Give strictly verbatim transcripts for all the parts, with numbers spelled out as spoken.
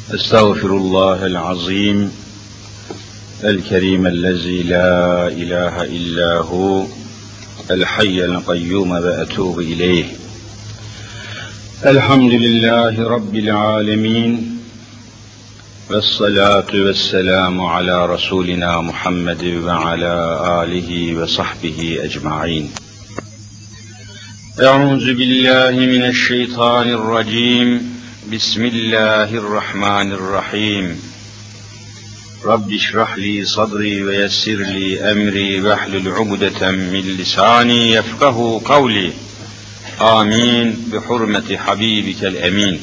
أستغفر الله العظيم الكريم الذي لا إله إلا هو الحي القيوم وأتوب إليه. الحمد لله رب العالمين والصلاة والسلام على رسولنا محمد وعلى آله وصحبه أجمعين. أعوذ بالله من الشيطان الرجيم. بسم الله الرحمن الرحيم. رب اشرح لي صدري ويسر لي أمري واحلل عقدة من لساني يفقه قولي. آمين بحرمة حبيبك الأمين.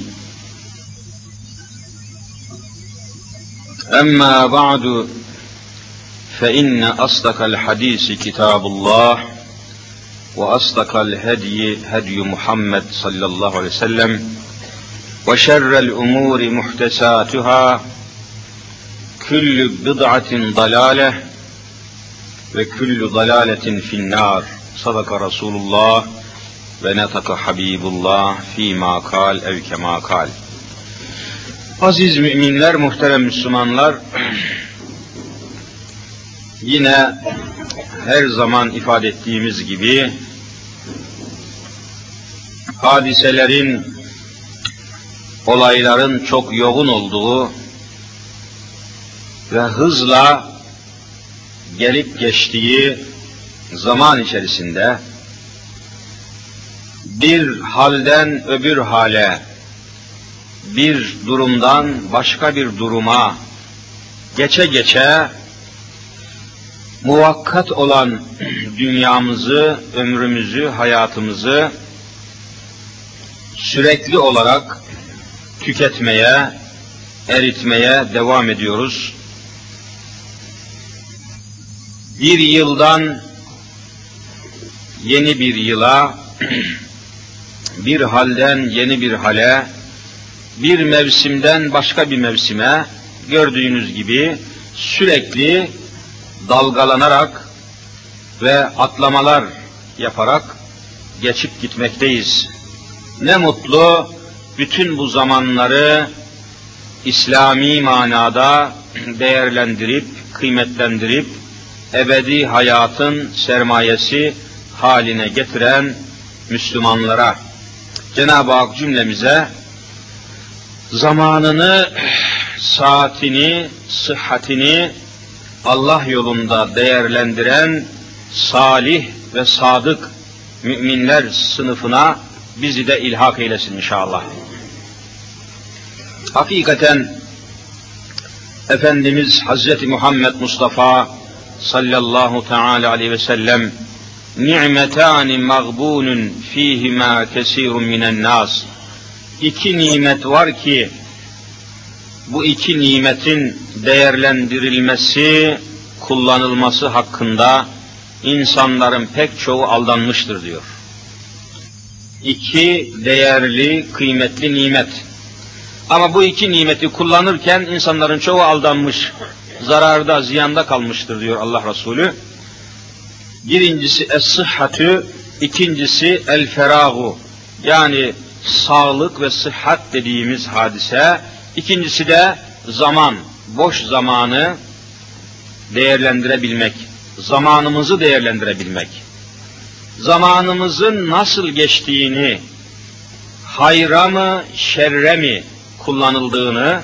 أما بعد فإن أصدق الحديث كتاب الله وأصدق الهدي هدي محمد صلى الله عليه وسلم وشر الأمور محدثاتها كل بضعة ضلالة وكل ضلالة في النار. صدق رسول الله ونطق حبيب الله فيما قال أو كما قال. Aziz müminler, muhterem Müslümanlar, yine her zaman ifade ettiğimiz gibi hadiselerin, olayların çok yoğun olduğu ve hızla gelip geçtiği zaman içerisinde bir halden öbür hale, bir durumdan başka bir duruma geçe geçe muvakkat olan dünyamızı, ömrümüzü, hayatımızı sürekli olarak tüketmeye, eritmeye devam ediyoruz. Bir yıldan yeni bir yıla, bir halden yeni bir hale, bir mevsimden başka bir mevsime gördüğünüz gibi sürekli dalgalanarak ve atlamalar yaparak geçip gitmekteyiz. Ne mutlu bütün bu zamanları İslami manada değerlendirip, kıymetlendirip ebedi hayatın sermayesi haline getiren Müslümanlara. Cenab-ı Hak cümlemize zamanını, saatini, sıhhatini Allah yolunda değerlendiren salih ve sadık müminler sınıfına bizi de ilhak eylesin inşallah. Hakikaten Efendimiz Hazreti Muhammed Mustafa sallallahu teala aleyhi ve sellem ni'metani mağbunun fihima kesirun minen nas. İki nimet var ki bu iki nimetin değerlendirilmesi, kullanılması hakkında insanların pek çoğu aldanmıştır diyor. İki değerli, kıymetli nimet. Ama bu iki nimeti kullanırken insanların çoğu aldanmış, zararda, ziyanda kalmıştır diyor Allah Resulü. Birincisi es-sıhhatü, ikincisi el-feragu. Yani sağlık ve sıhhat dediğimiz hadise. İkincisi de zaman, boş zamanı değerlendirebilmek, zamanımızı değerlendirebilmek. Zamanımızın nasıl geçtiğini, hayra mı, şerre mi kullanıldığını,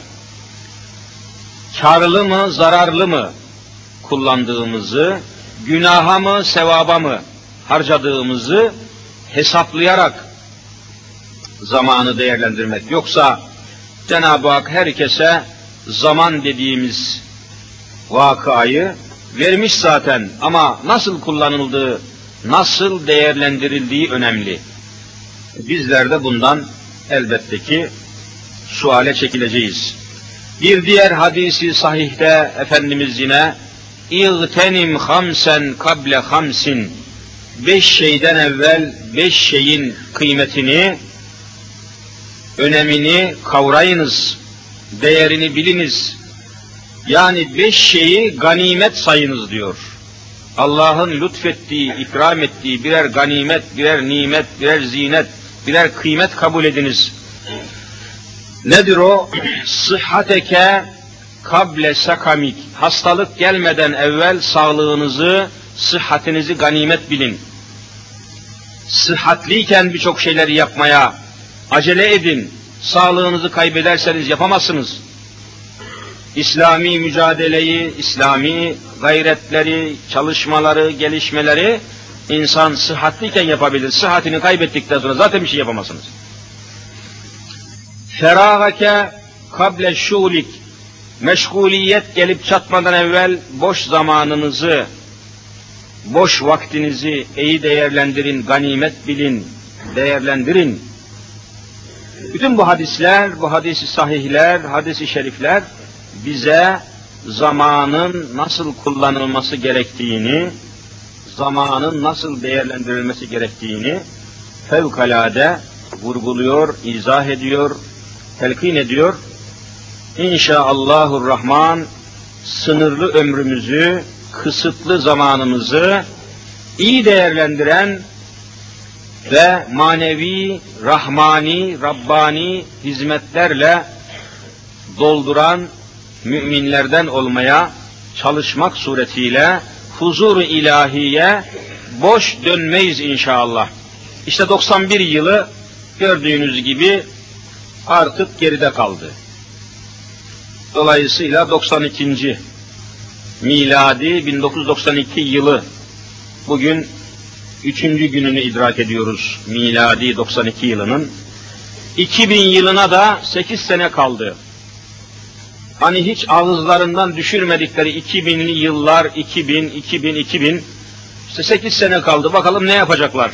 karlı mı, zararlı mı kullandığımızı, günaha mı, sevaba mı harcadığımızı hesaplayarak zamanı değerlendirmek. Yoksa Cenab-ı Hak herkese zaman dediğimiz vakayı vermiş zaten ama nasıl kullanıldığı, nasıl değerlendirildiği önemli. Bizler de bundan elbette ki suale çekileceğiz. Bir diğer hadisi sahihte Efendimiz yine İğtenim hamsen kable hamsin, beş şeyden evvel beş şeyin kıymetini, önemini kavrayınız, değerini biliniz. Yani beş şeyi ganimet sayınız diyor. Allah'ın lütfettiği, ikram ettiği birer ganimet, birer nimet, birer zinet, birer kıymet kabul ediniz. Nedir o? Sıhhateke kable sakamik. Hastalık gelmeden evvel sağlığınızı, sıhhatinizi ganimet bilin. Sıhhatliyken birçok şeyleri yapmaya acele edin. Sağlığınızı kaybederseniz yapamazsınız. İslami mücadeleyi, İslami gayretleri, çalışmaları, gelişmeleri insan sıhhatliyken yapabilir. Sıhhatini kaybettikten sonra zaten bir şey yapamazsınız. Feragake kable şulik. Meşguliyet gelip çatmadan evvel boş zamanınızı, boş vaktinizi iyi değerlendirin, ganimet bilin, değerlendirin. Bütün bu hadisler, bu hadis-i sahihler, hadis-i şerifler bize zamanın nasıl kullanılması gerektiğini, zamanın nasıl değerlendirilmesi gerektiğini fevkalade vurguluyor, izah ediyor, telkin ediyor. İnşaallahurrahman sınırlı ömrümüzü, kısıtlı zamanımızı iyi değerlendiren ve manevi, rahmani, rabbani hizmetlerle dolduran müminlerden olmaya çalışmak suretiyle huzur-u ilahiye boş dönmeyiz inşallah. İşte doksan bir yılı gördüğünüz gibi artık geride kaldı. Dolayısıyla doksan ikinci miladi bin dokuz yüz doksan iki yılı bugün üçüncü gününü idrak ediyoruz miladi doksan iki yılının. iki bin yılına da sekiz sene kaldı. Hani hiç ağızlarından düşürmedikleri iki binli yıllar, iki bin, iki bin, iki bin, işte sekiz sene kaldı. Bakalım ne yapacaklar?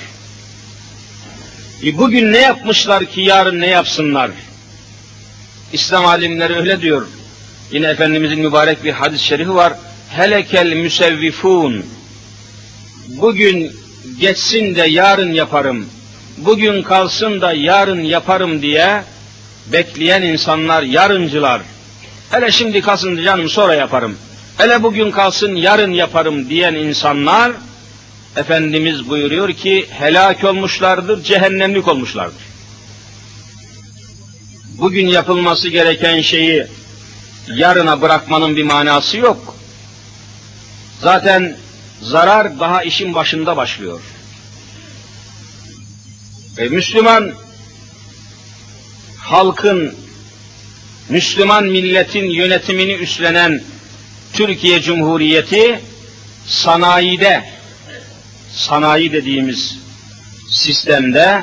E bugün ne yapmışlar ki yarın ne yapsınlar? İslam alimleri öyle diyor. Yine Efendimizin mübarek bir hadis-i şerifi var. Helekel müsevvifun. Bugün geçsin de yarın yaparım. Bugün kalsın da yarın yaparım diye bekleyen insanlar, yarıncılar. Hele şimdi kalsın canım sonra yaparım. Hele bugün kalsın yarın yaparım diyen insanlar, Efendimiz buyuruyor ki helak olmuşlardır, cehennemlik olmuşlardır. Bugün yapılması gereken şeyi yarına bırakmanın bir manası yok. Zaten zarar daha işin başında başlıyor. E, Müslüman halkın, Müslüman milletin yönetimini üstlenen Türkiye Cumhuriyeti sanayide, sanayi dediğimiz sistemde,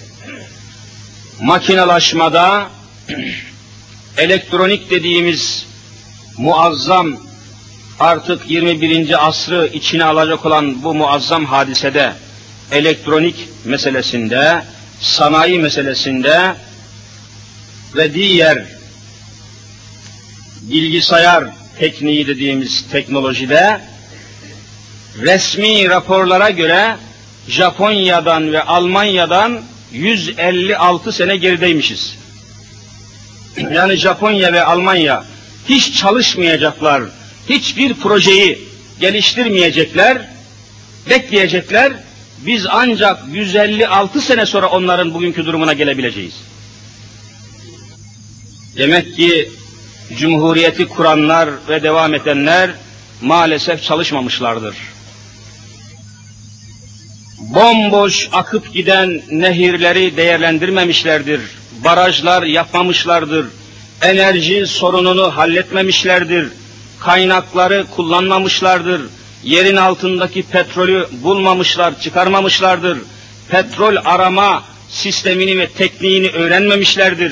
makinalaşmada, elektronik dediğimiz muazzam, artık yirmi birinci asrı içine alacak olan bu muazzam hadisede, elektronik meselesinde, sanayi meselesinde ve diğer bilgisayar tekniği dediğimiz teknolojide resmi raporlara göre Japonya'dan ve Almanya'dan yüz elli altı sene gerideymişiz. Yani Japonya ve Almanya hiç çalışmayacaklar, hiçbir projeyi geliştirmeyecekler, bekleyecekler. Biz ancak yüz elli altı sene sonra onların bugünkü durumuna gelebileceğiz. Demek ki Cumhuriyeti kuranlar ve devam edenler maalesef çalışmamışlardır. Bomboş akıp giden nehirleri değerlendirmemişlerdir. Barajlar yapmamışlardır. Enerji sorununu halletmemişlerdir. Kaynakları kullanmamışlardır. Yerin altındaki petrolü bulmamışlar, çıkarmamışlardır. Petrol arama sistemini ve tekniğini öğrenmemişlerdir.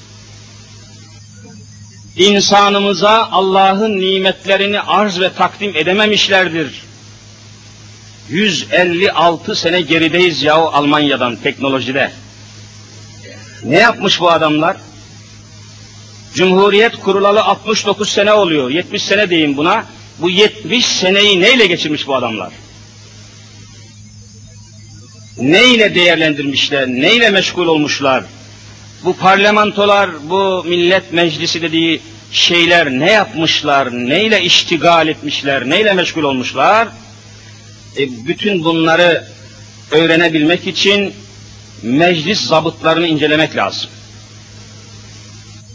İnsanımıza Allah'ın nimetlerini arz ve takdim edememişlerdir. yüz elli altı sene gerideyiz yahu Almanya'dan teknolojide. Ne yapmış bu adamlar? Cumhuriyet kurulalı altmış dokuz sene oluyor, yetmiş sene diyeyim buna. Bu yetmiş seneyi neyle geçirmiş bu adamlar? Neyle değerlendirmişler, neyle meşgul olmuşlar? Bu parlamentolar, bu millet meclisi dediği şeyler ne yapmışlar, neyle iştigal etmişler, neyle meşgul olmuşlar? E, bütün bunları öğrenebilmek için meclis zabıtlarını incelemek lazım.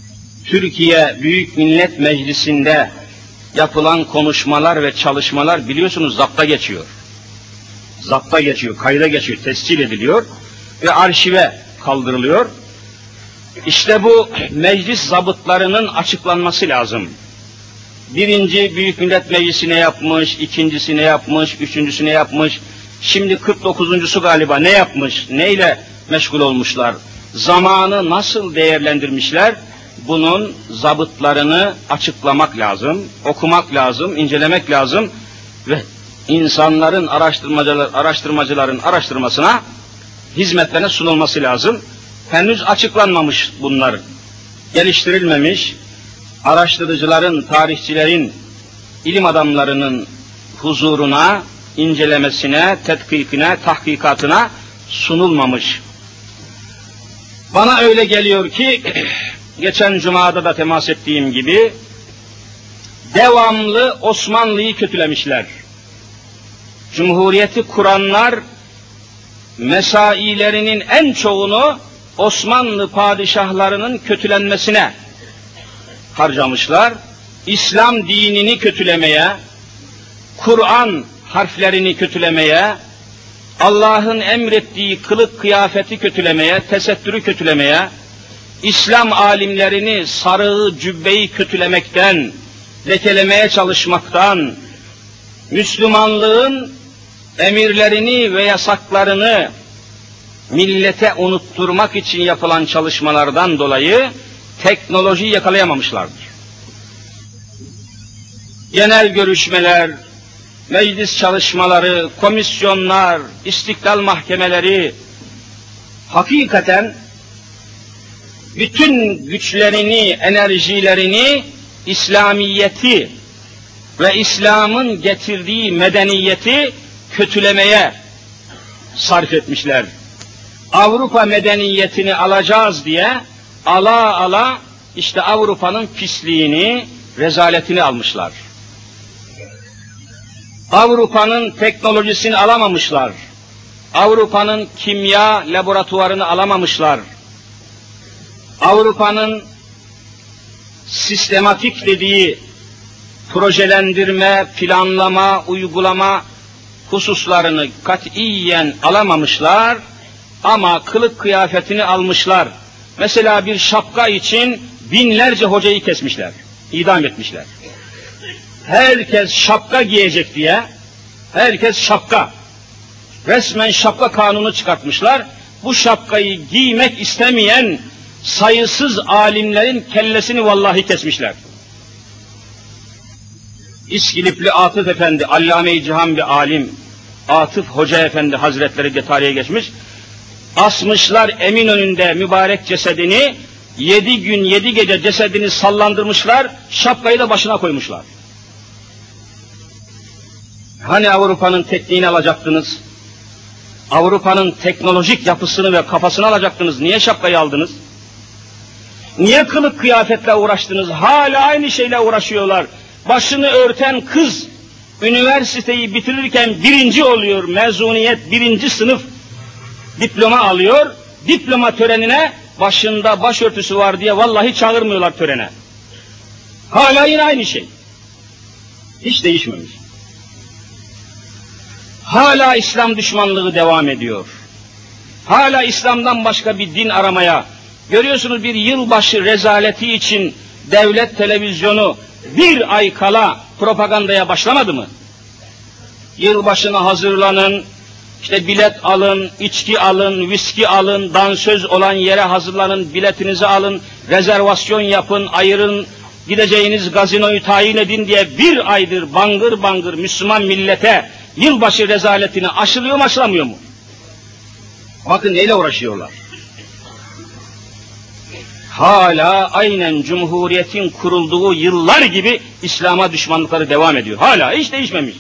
Türkiye Büyük Millet Meclisi'nde yapılan konuşmalar ve çalışmalar biliyorsunuz zapta geçiyor. Zapta geçiyor, kayda geçiyor, tescil ediliyor ve arşive kaldırılıyor. İşte bu meclis zabıtlarının açıklanması lazım. Birinci Büyük Millet Meclisi ne yapmış, ikincisi ne yapmış, üçüncüsü ne yapmış, şimdi kırk dokuzuncusu galiba ne yapmış, neyle meşgul olmuşlar, zamanı nasıl değerlendirmişler, bunun zabıtlarını açıklamak lazım, okumak lazım, incelemek lazım ve insanların, araştırmacılar, araştırmacıların araştırmasına, hizmetlerine sunulması lazım. Henüz açıklanmamış bunlar, geliştirilmemiş, araştırıcıların, tarihçilerin, ilim adamlarının huzuruna, incelemesine, tetkikine, tahkikatına sunulmamış. Bana öyle geliyor ki, geçen cumada da temas ettiğim gibi, devamlı Osmanlı'yı kötülemişler. Cumhuriyeti kuranlar, mesailerinin en çoğunu Osmanlı padişahlarının kötülenmesine harcamışlar. İslam dinini kötülemeye, Kur'an harflerini kötülemeye, Allah'ın emrettiği kılık kıyafeti kötülemeye, tesettürü kötülemeye, İslam alimlerini, sarığı, cübbeyi kötülemekten, lekelemeye çalışmaktan, Müslümanlığın emirlerini ve yasaklarını millete unutturmak için yapılan çalışmalardan dolayı teknolojiyi yakalayamamışlardır. Genel görüşmeler, meclis çalışmaları, komisyonlar, istiklal mahkemeleri hakikaten bütün güçlerini, enerjilerini İslamiyeti ve İslam'ın getirdiği medeniyeti kötülemeye sarf etmişler. Avrupa medeniyetini alacağız diye ala ala işte Avrupa'nın pisliğini, rezaletini almışlar. Avrupa'nın teknolojisini alamamışlar. Avrupa'nın kimya laboratuvarını alamamışlar. Avrupa'nın sistematik dediği projelendirme, planlama, uygulama hususlarını katiyen alamamışlar ama kılık kıyafetini almışlar. Mesela bir şapka için binlerce hocayı kesmişler, idam etmişler. Herkes şapka giyecek diye, herkes şapka. Resmen şapka kanunu çıkartmışlar. Bu şapkayı giymek istemeyen sayısız alimlerin kellesini vallahi kesmişler. İskilipli Atıf Efendi, Allame-i Cihan bir alim, Atıf Hoca Efendi Hazretleri de tarihe geçmiş. Asmışlar Eminönü'nde mübarek cesedini, yedi gün yedi gece cesedini sallandırmışlar, şapkayı da başına koymuşlar. Hani Avrupa'nın tekniğini alacaktınız? Avrupa'nın teknolojik yapısını ve kafasını alacaktınız, niye şapkayı aldınız? Niye kılık kıyafetle uğraştınız? Hala aynı şeyle uğraşıyorlar. Başını örten kız, üniversiteyi bitirirken birinci oluyor, mezuniyet birinci sınıf diploma alıyor, diploma törenine başında başörtüsü var diye vallahi çağırmıyorlar törene. Hala yine aynı şey. Hiç değişmemiş. Hala İslam düşmanlığı devam ediyor. Hala İslam'dan başka bir din aramaya, görüyorsunuz bir yılbaşı rezaleti için devlet televizyonu bir ay kala propagandaya başlamadı mı? Yılbaşına hazırlanın, işte bilet alın, içki alın, viski alın, dansöz olan yere hazırlanın, biletinizi alın, rezervasyon yapın, ayırın, gideceğiniz gazinoyu tayin edin diye bir aydır bangır bangır Müslüman millete yılbaşı rezaletini aşılıyor mu aşılamıyor mu? Bakın neyle uğraşıyorlar. Hala aynen Cumhuriyet'in kurulduğu yıllar gibi İslam'a düşmanlıkları devam ediyor. Hala hiç değişmemiş.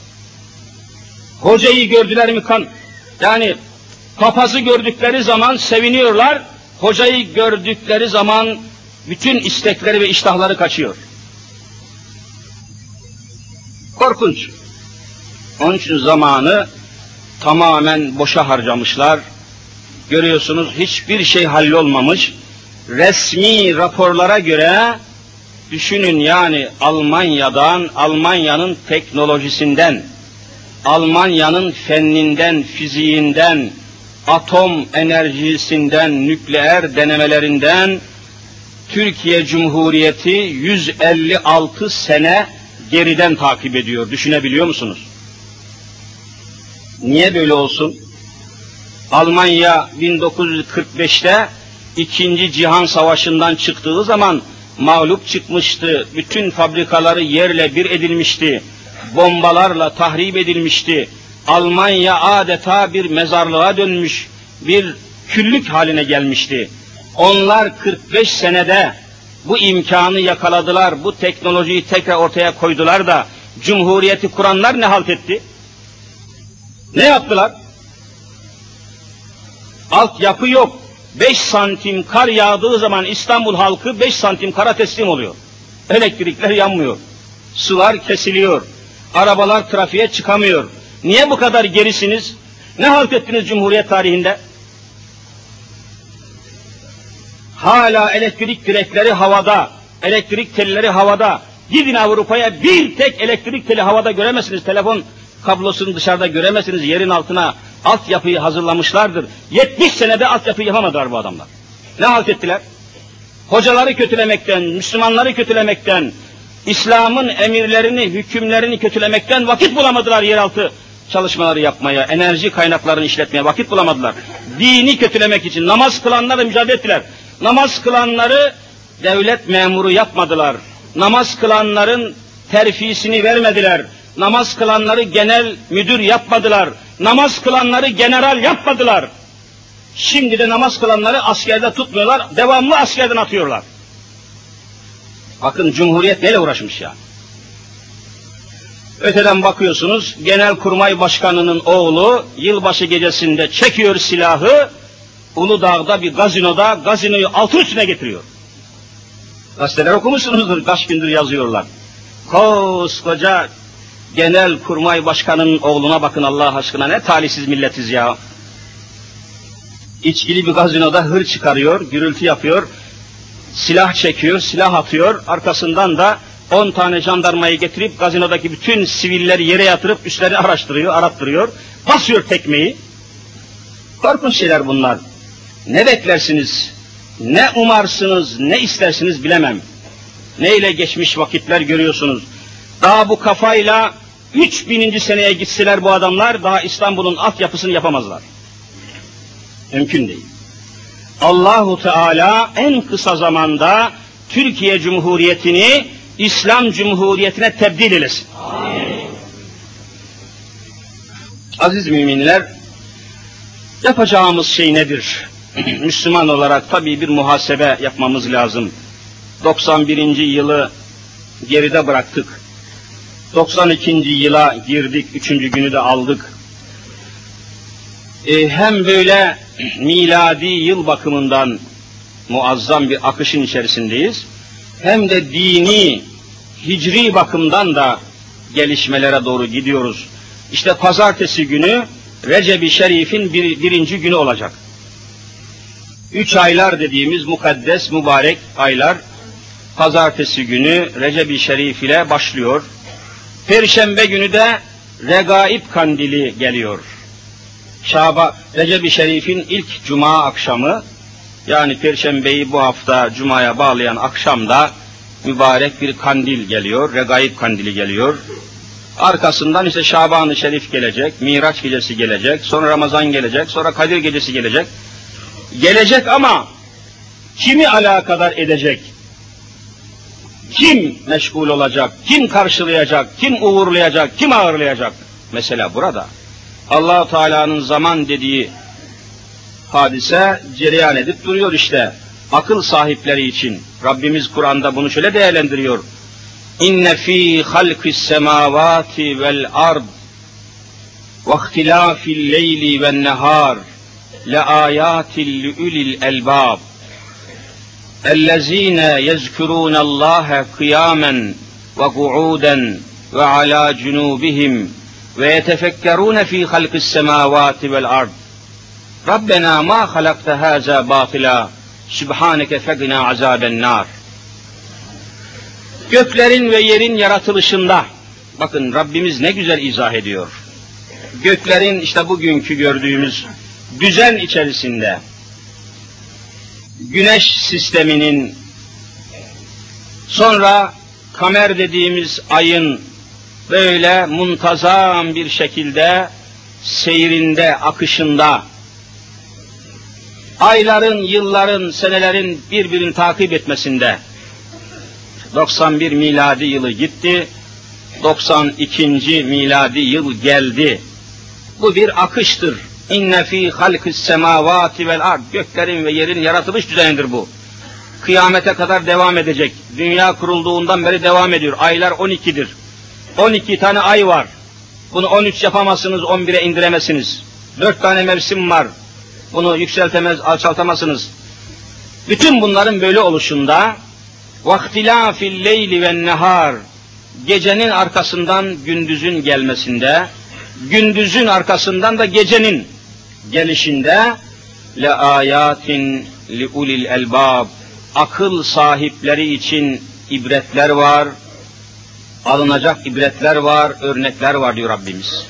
Hocayı gördüler mi kan, yani papazı gördükleri zaman seviniyorlar, hocayı gördükleri zaman bütün istekleri ve iştahları kaçıyor. Korkunç. Onun için zamanı tamamen boşa harcamışlar. Görüyorsunuz hiçbir şey hallolmamış. resmi raporlara göre düşünün, yani Almanya'dan, Almanya'nın teknolojisinden, Almanya'nın fenninden, fiziğinden, atom enerjisinden, nükleer denemelerinden Türkiye Cumhuriyeti yüz elli altı sene geriden takip ediyor. Düşünebiliyor musunuz? Niye böyle olsun? Almanya bin dokuz yüz kırk beşte İkinci Cihan Savaşı'ndan çıktığı zaman mağlup çıkmıştı. Bütün fabrikaları yerle bir edilmişti. Bombalarla tahrip edilmişti. Almanya adeta bir mezarlığa dönmüş, bir küllük haline gelmişti. Onlar kırk beş senede bu imkanı yakaladılar, bu teknolojiyi tekrar ortaya koydular da Cumhuriyeti kuranlar ne halt etti? Ne yaptılar? Altyapı yok. Beş santim kar yağdığı zaman İstanbul halkı beş santim kara teslim oluyor. Elektrikler yanmıyor. Sular kesiliyor. Arabalar trafiğe çıkamıyor. Niye bu kadar gerisiniz? Ne halt ettiniz Cumhuriyet tarihinde? Hala elektrik direkleri havada, elektrik telleri havada. Gidin Avrupa'ya, bir tek elektrik teli havada göremezsiniz. Telefon kablosunu dışarıda göremezsiniz. Yerin altına altyapıyı hazırlamışlardır. yetmiş senede altyapıyı yapamadılar bu adamlar. Ne halt ettiler? Hocaları kötülemekten, Müslümanları kötülemekten, İslam'ın emirlerini, hükümlerini kötülemekten vakit bulamadılar yeraltı çalışmaları yapmaya, enerji kaynaklarını işletmeye vakit bulamadılar. Dini kötülemek için namaz kılanlarla mücadele ettiler. Namaz kılanları devlet memuru yapmadılar. Namaz kılanların terfisini vermediler. Namaz kılanları genel müdür yapmadılar. Namaz kılanları general yapmadılar. Şimdi de namaz kılanları askerde tutmuyorlar, devamlı askerden atıyorlar. Bakın Cumhuriyet neyle uğraşmış ya. Öteden bakıyorsunuz, Genelkurmay Başkanı'nın oğlu yılbaşı gecesinde çekiyor silahı, Uludağ'da bir gazinoda gazinoyu altı üstüne getiriyor. Gazeteler okumuşsunuzdur, kaç gündür yazıyorlar. Koskoca Genelkurmay Başkanı'nın oğluna bakın Allah aşkına, ne talihsiz milletiz ya. İçkili bir gazinoda hır çıkarıyor, gürültü yapıyor, silah çekiyor, silah atıyor, arkasından da on tane jandarmayı getirip gazinodaki bütün sivilleri yere yatırıp üstlerini araştırıyor, arattırıyor, basıyor tekmeyi. Korkunç şeyler bunlar. Ne beklersiniz, ne umarsınız, ne istersiniz bilemem. Neyle geçmiş vakitler görüyorsunuz. Daha bu kafayla üç bininci seneye gitseler bu adamlar, daha İstanbul'un altyapısını yapamazlar. Mümkün değil. Allahu Teala en kısa zamanda Türkiye Cumhuriyeti'ni İslam Cumhuriyeti'ne tebdil eylesin. Amin. Aziz müminler, yapacağımız şey nedir? Müslüman olarak tabii bir muhasebe yapmamız lazım. doksan birinci yılı geride bıraktık. doksan ikinci yıla girdik, üçüncü günü de aldık. Ee, hem böyle miladi yıl bakımından muazzam bir akışın içerisindeyiz, hem de dini, hicri bakımdan da gelişmelere doğru gidiyoruz. İşte pazartesi günü Recep-i Şerif'in bir, birinci günü olacak. Üç aylar dediğimiz mukaddes, mübarek aylar, pazartesi günü Recep-i Şerif ile başlıyor. Perşembe günü de Regaib Kandili geliyor. Şaban, Recep-i Şerif'in ilk cuma akşamı, yani Perşembeyi bu hafta Cuma'ya bağlayan akşamda mübarek bir kandil geliyor, Regaib Kandili geliyor. Arkasından işte Şaban-ı Şerif gelecek, Miraç gecesi gelecek, sonra Ramazan gelecek, sonra Kadir gecesi gelecek. Gelecek ama kimi alakadar edecek? Kim meşgul olacak? Kim karşılayacak? Kim uğurlayacak? Kim ağırlayacak? Mesela burada Allah-u Teala'nın zaman dediği hadise cereyan edip duruyor işte. Akıl sahipleri için Rabbimiz Kur'an'da bunu şöyle değerlendiriyor. İnne fî halkis semâvâti vel ard ve ihtilâfil leyli ven nehâr le âyâtil li'ulil elbâb ellezîne yezkurûnallâhe kıyâmen ve ku'ûden ve alâ cunûbihim ve yetefekkerûne fî halkis semâvâti vel ard Rabbena ma halakte hâzâ bâtilâ Sübhaneke fegna azaben nar. Göklerin ve yerin yaratılışında, bakın Rabbimiz ne güzel izah ediyor. Göklerin işte bugünkü gördüğümüz düzen içerisinde, güneş sisteminin, sonra kamer dediğimiz ayın böyle muntazam bir şekilde seyrinde, akışında, ayların, yılların, senelerin birbirini takip etmesinde, doksan bir miladi yılı gitti, doksan ikinci miladi yıl geldi. Bu bir akıştır. İnne fî halkis semâvâti vel ard. Göklerin ve yerin yaratılış düzenidir bu. Kıyamete kadar devam edecek. Dünya kurulduğundan beri devam ediyor. Aylar on ikidir. on iki tane ay var. Bunu on üç yapamazsınız, on bire indiremezsiniz. dört tane mevsim var. Bunu yükseltemez, alçaltamazsınız. Bütün bunların böyle oluşunda وَاخْتِلَافِ اللَّيْلِ وَالنَّهَارِ, gecenin arkasından gündüzün gelmesinde, gündüzün arkasından da gecenin gelişinde لَآيَاتٍ لِعُلِي الْاَلْبَابِ, akıl sahipleri için ibretler var, alınacak ibretler var, örnekler var diyor Rabbimiz.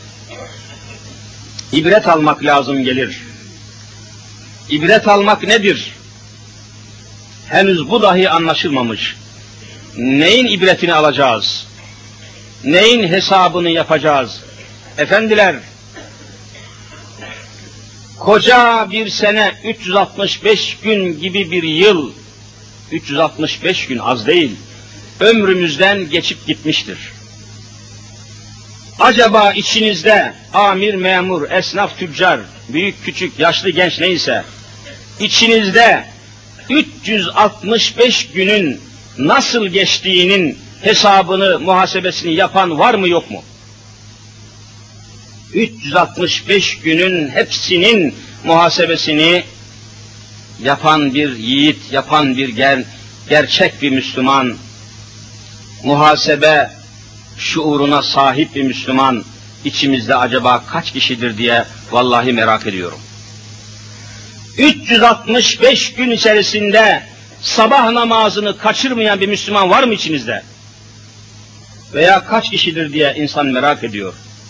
İbret almak lazım gelir. İbret almak nedir? Henüz bu dahi anlaşılmamış. Neyin ibretini alacağız? Neyin hesabını yapacağız? Efendiler, koca bir sene, üç yüz altmış beş gün gibi bir yıl, üç yüz altmış beş gün az değil, ömrümüzden geçip gitmiştir. Acaba içinizde amir, memur, esnaf, tüccar, büyük, küçük, yaşlı, genç neyse, içinizde üç yüz altmış beş günün nasıl geçtiğinin hesabını, muhasebesini yapan var mı yok mu? üç yüz altmış beş günün hepsinin muhasebesini yapan bir yiğit, yapan bir ger gerçek bir Müslüman, muhasebe şuuruna sahip bir Müslüman içimizde acaba kaç kişidir diye vallahi merak ediyorum. üç yüz altmış beş gün içerisinde sabah namazını kaçırmayan bir Müslüman var mı içinizde? Veya kaç kişidir diye insan merak ediyor.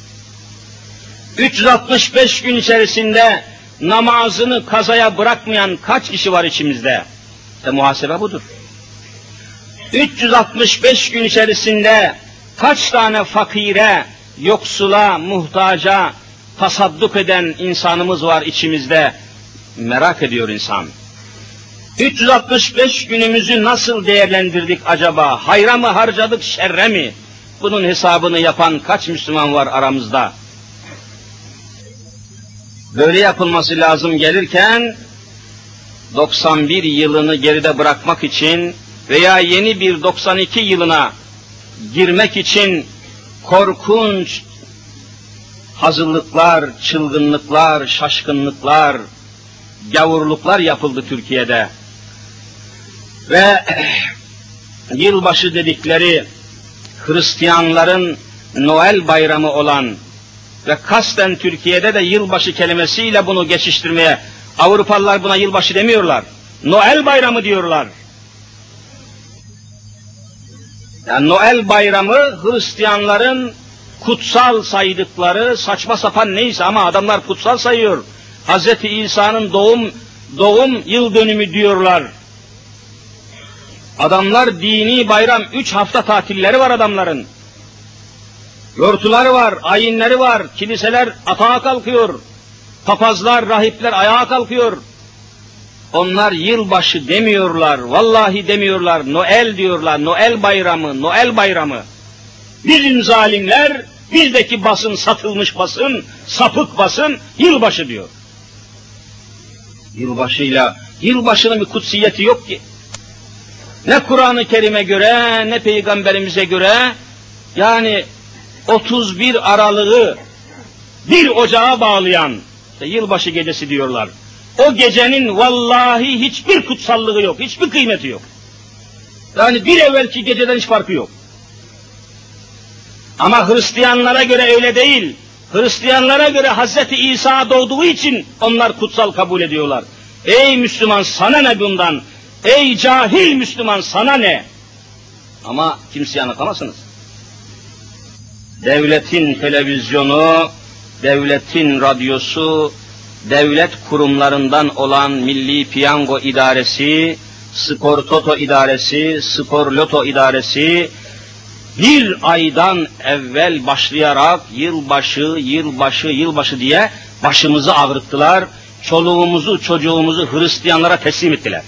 üç yüz altmış beş gün içerisinde namazını kazaya bırakmayan kaç kişi var içimizde? İşte muhasebe budur. üç yüz altmış beş gün içerisinde kaç tane fakire, yoksula, muhtaca tasadduk eden insanımız var içimizde? Merak ediyor insan. üç yüz altmış beş günümüzü nasıl değerlendirdik acaba? Hayra mı harcadık, şerre mi? Bunun hesabını yapan kaç Müslüman var aramızda? Böyle yapılması lazım gelirken, doksan bir yılını geride bırakmak için veya yeni bir doksan iki yılına girmek için korkunç hazırlıklar, çılgınlıklar, şaşkınlıklar, gavurluklar yapıldı Türkiye'de. Ve yılbaşı dedikleri Hristiyanların Noel bayramı olan ve kasten Türkiye'de de yılbaşı kelimesiyle bunu geçiştirmeye, Avrupalılar buna yılbaşı demiyorlar, Noel bayramı diyorlar. Yani Noel bayramı Hristiyanların kutsal saydıkları saçma sapan neyse ama adamlar kutsal sayıyor. Hazreti İsa'nın doğum doğum yıl dönümü diyorlar. Adamlar dini bayram, üç hafta tatilleri var adamların. Yortuları var, ayinleri var, kiliseler atağa kalkıyor. Papazlar, rahipler ayağa kalkıyor. Onlar yılbaşı demiyorlar, vallahi demiyorlar, Noel diyorlar, Noel bayramı, Noel bayramı. Bizim zalimler, bizdeki basın, satılmış basın, sapık basın, yılbaşı diyor. Yılbaşıyla, yılbaşının bir kutsiyeti yok ki. Ne Kur'an-ı Kerim'e göre, ne Peygamberimize göre, yani otuz bir Aralık'ı bir Ocağa bağlayan, işte yılbaşı gecesi diyorlar. O gecenin vallahi hiçbir kutsallığı yok, hiçbir kıymeti yok. Yani bir evvelki geceden hiç farkı yok. Ama Hristiyanlara göre öyle değil. Hristiyanlara göre Hazreti İsa doğduğu için onlar kutsal kabul ediyorlar. Ey Müslüman sana ne bundan? Ey cahil Müslüman sana ne? Ama kimseye anlatamazsınız. Devletin televizyonu, devletin radyosu, devlet kurumlarından olan Milli Piyango İdaresi, Spor Toto İdaresi, Spor Loto İdaresi, bir aydan evvel başlayarak yılbaşı, yılbaşı, yılbaşı diye başımızı ağrıttılar, çoluğumuzu, çocuğumuzu Hristiyanlara teslim ettiler.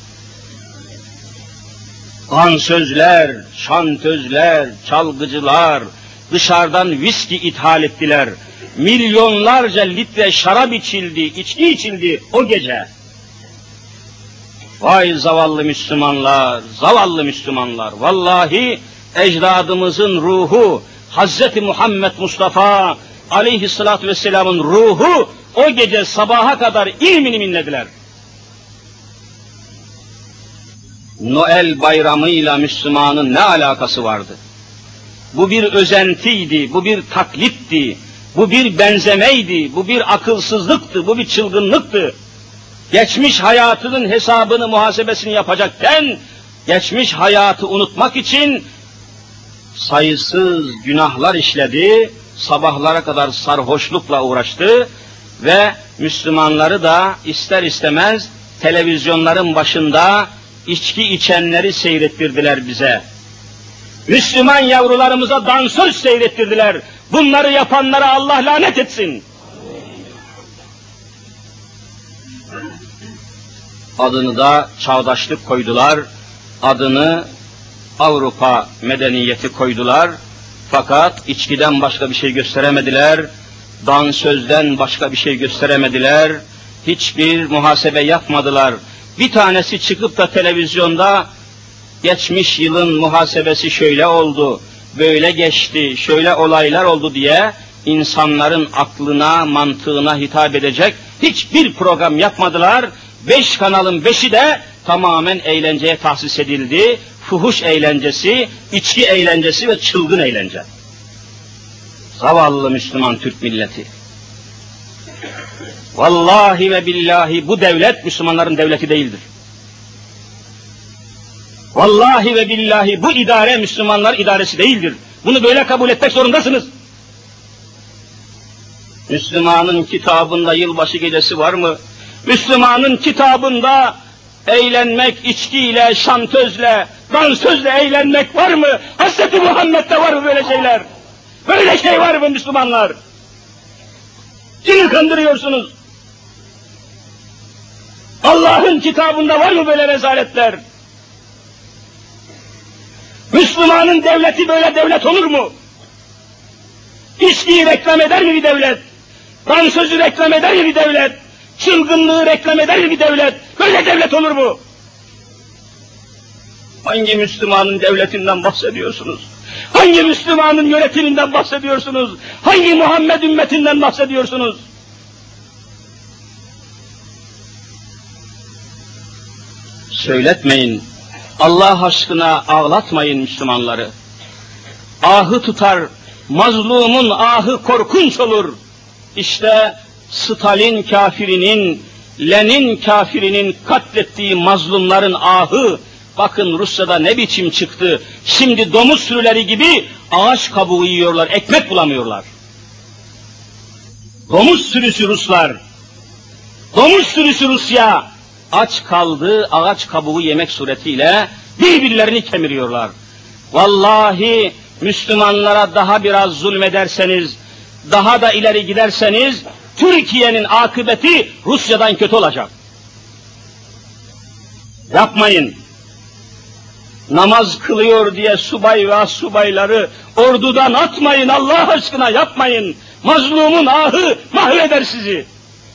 Dansözler, şantözler, çalgıcılar, dışarıdan viski ithal ettiler. Milyonlarca litre şarap içildi, içki içildi o gece. Vay zavallı Müslümanlar, zavallı Müslümanlar. Vallahi ecdadımızın ruhu, Hazreti Muhammed Mustafa aleyhissalatü vesselamın ruhu o gece sabaha kadar ilmini minlediler. Noel bayramıyla Müslümanın ne alakası vardı? Bu bir özentiydi, bu bir taklitti, bu bir benzemeydi, bu bir akılsızlıktı, bu bir çılgınlıktı. Geçmiş hayatının hesabını, muhasebesini yapacakken, geçmiş hayatı unutmak için sayısız günahlar işledi, sabahlara kadar sarhoşlukla uğraştı ve Müslümanları da ister istemez televizyonların başında içki içenleri seyrettirdiler bize. Müslüman yavrularımıza dansöz seyrettirdiler. Bunları yapanlara Allah lanet etsin. Adını da çağdaşlık koydular, adını Avrupa medeniyeti koydular. Fakat içkiden başka bir şey gösteremediler, dansözden başka bir şey gösteremediler, hiçbir muhasebe yapmadılar. Bir tanesi çıkıp da televizyonda geçmiş yılın muhasebesi şöyle oldu, böyle geçti, şöyle olaylar oldu diye insanların aklına, mantığına hitap edecek hiçbir program yapmadılar. Beş kanalın beşi de tamamen eğlenceye tahsis edildi. Fuhuş eğlencesi, içki eğlencesi ve çılgın eğlence. Zavallı Müslüman Türk milleti. Vallahi ve billahi bu devlet Müslümanların devleti değildir. Vallahi ve billahi bu idare Müslümanlar idaresi değildir. Bunu böyle kabul etmek zorundasınız. Müslümanın kitabında yılbaşı gecesi var mı? Müslümanın kitabında eğlenmek, içkiyle, şantözle, dansözle eğlenmek var mı? Hazreti Muhammed'de var mı böyle şeyler? Böyle şey var mı Müslümanlar? Kimi kandırıyorsunuz? Allah'ın kitabında var mı böyle rezaletler? Müslümanın devleti böyle devlet olur mu? İçkiyi reklam eder mi bir devlet? Dansözü reklam eder mi bir devlet? Çılgınlığı reklam eder mi bir devlet? Böyle devlet olur mu? Hangi Müslümanın devletinden bahsediyorsunuz? Hangi Müslümanın yönetiminden bahsediyorsunuz? Hangi Muhammed ümmetinden bahsediyorsunuz? Söyletmeyin. Allah aşkına ağlatmayın Müslümanları. Ahı tutar, mazlumun ahı korkunç olur. İşte Stalin kafirinin, Lenin kafirinin katlettiği mazlumların ahı, bakın Rusya'da ne biçim çıktı. Şimdi domuz sürüleri gibi ağaç kabuğu yiyorlar, ekmek bulamıyorlar. Domuz sürüsü Ruslar, domuz sürüsü Rusya, aç kaldı, ağaç kabuğu yemek suretiyle birbirlerini kemiriyorlar. Vallahi Müslümanlara daha biraz zulmederseniz, daha da ileri giderseniz, Türkiye'nin akıbeti Rusya'dan kötü olacak. Yapmayın. Namaz kılıyor diye subay ve assubayları ordudan atmayın, Allah aşkına yapmayın. Mazlumun ahı mahveder sizi.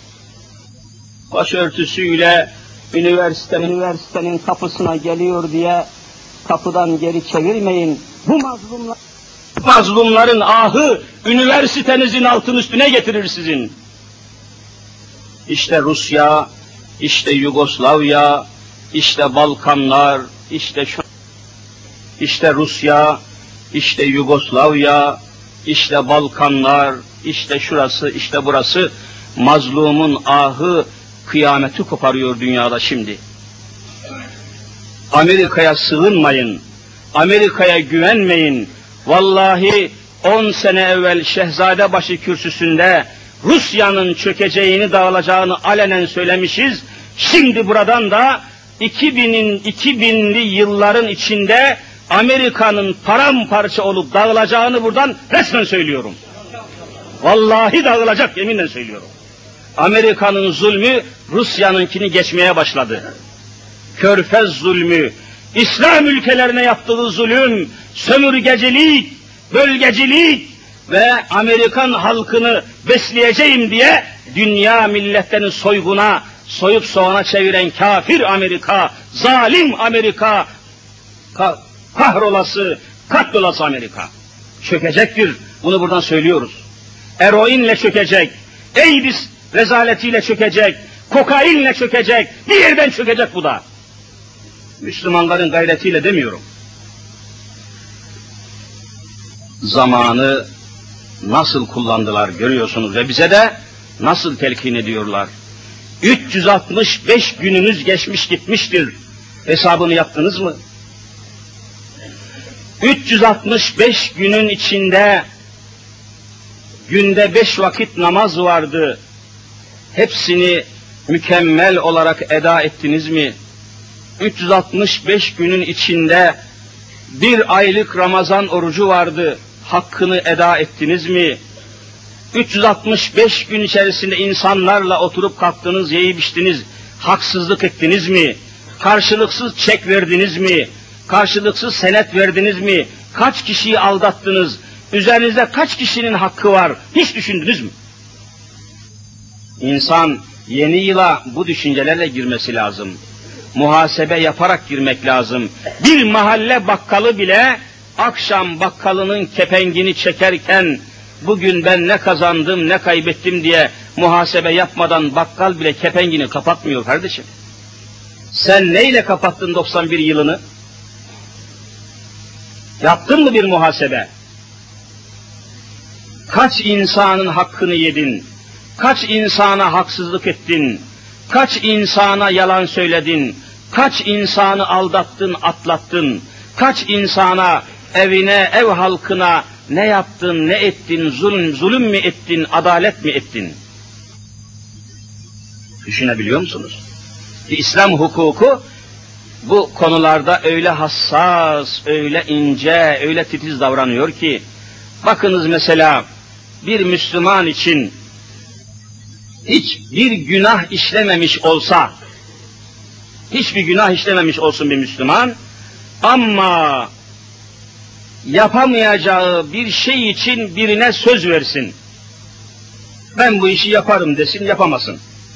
Başörtüsüyle üniversite, üniversitenin kapısına geliyor diye kapıdan geri çevirmeyin. Bu mazlumlar, mazlumların ahı üniversitenizin altın üstüne getirir sizin. İşte Rusya, işte Yugoslavya, işte Balkanlar, işte şu, işte Rusya, işte Yugoslavya, işte Balkanlar, işte şurası, işte burası, mazlumun ahı kıyameti koparıyor dünyada şimdi. Amerika'ya sığınmayın, Amerika'ya güvenmeyin. Vallahi on sene evvel Şehzadebaşı kürsüsünde Rusya'nın çökeceğini, dağılacağını alenen söylemişiz. Şimdi buradan da iki binin iki binli yılların içinde Amerika'nın paramparça olup dağılacağını buradan resmen söylüyorum. Vallahi dağılacak, yeminle söylüyorum. Amerika'nın zulmü Rusya'nınkini geçmeye başladı. Körfez zulmü, İslam ülkelerine yaptığı zulüm, sömürgecilik, bölgecilik ve Amerikan halkını besleyeceğim diye dünya milletlerini soyguna, soyup soğana çeviren kafir Amerika, zalim Amerika, ka kahrolası, katlolası Amerika çökecektir. Bunu buradan söylüyoruz. Eroinle çökecek, AIDS rezaletiyle çökecek, kokainle çökecek, bir yerden çökecek bu da. Müslümanların gayretiyle demiyorum. Zamanı nasıl kullandılar görüyorsunuz ve bize de nasıl telkin ediyorlar. üç yüz altmış beş gününüz geçmiş gitmiştir. Hesabını yaptınız mı? üç yüz altmış beş günün içinde günde beş vakit namaz vardı. Hepsini mükemmel olarak eda ettiniz mi? üç yüz altmış beş günün içinde bir aylık Ramazan orucu vardı. Hakkını eda ettiniz mi? üç yüz altmış beş gün içerisinde insanlarla oturup kalktınız, yiyip içtiniz, haksızlık ettiniz mi? Karşılıksız çek verdiniz mi? Karşılıksız senet verdiniz mi? Kaç kişiyi aldattınız? Üzerinizde kaç kişinin hakkı var? Hiç düşündünüz mü? İnsan yeni yıla bu düşüncelerle girmesi lazım. Muhasebe yaparak girmek lazım. Bir mahalle bakkalı bile akşam bakkalının kepengini çekerken bugün ben ne kazandım ne kaybettim diye muhasebe yapmadan bakkal bile kepengini kapatmıyor kardeşim. Sen neyle kapattın doksan bir yılını? Yaptın mı bir muhasebe? Kaç insanın hakkını yedin? Kaç insana haksızlık ettin? Kaç insana yalan söyledin? Kaç insanı aldattın, atlattın? Kaç insana, evine, ev halkına ne yaptın, ne ettin, zulüm, zulüm mü ettin, adalet mi ettin? Düşünebiliyor musunuz? İslam hukuku bu konularda öyle hassas, öyle ince, öyle titiz davranıyor ki, bakınız mesela bir Müslüman için hiçbir günah işlememiş olsa, hiçbir günah işlememiş olsun bir Müslüman, ama yapamayacağı bir şey için birine söz versin. Ben bu işi yaparım desin, yapamasın.